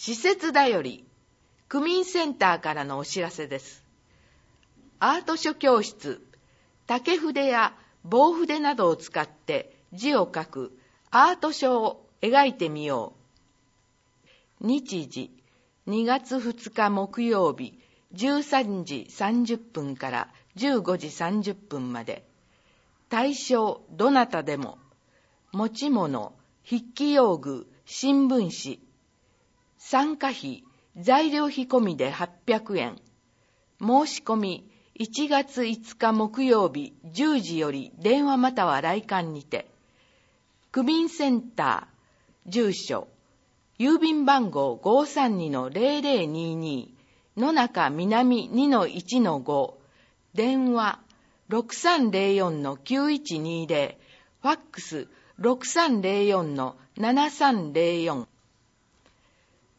施設だより区民センターからのお知らせです。アート書教室、竹筆や棒筆などを使って字を書くアート書を描いてみよう。日時、2月2日木曜日、13時30分から15時30分まで。対象どなたでも。持ち物、筆記用具、新聞紙。参加費、材料費込みで800円。申し込み、1月5日木曜日10時より電話または来館にて。区民センター、住所、郵便番号 532-0022 野中南 2-1-5、電話 6304-9120、ファックス 6304-7304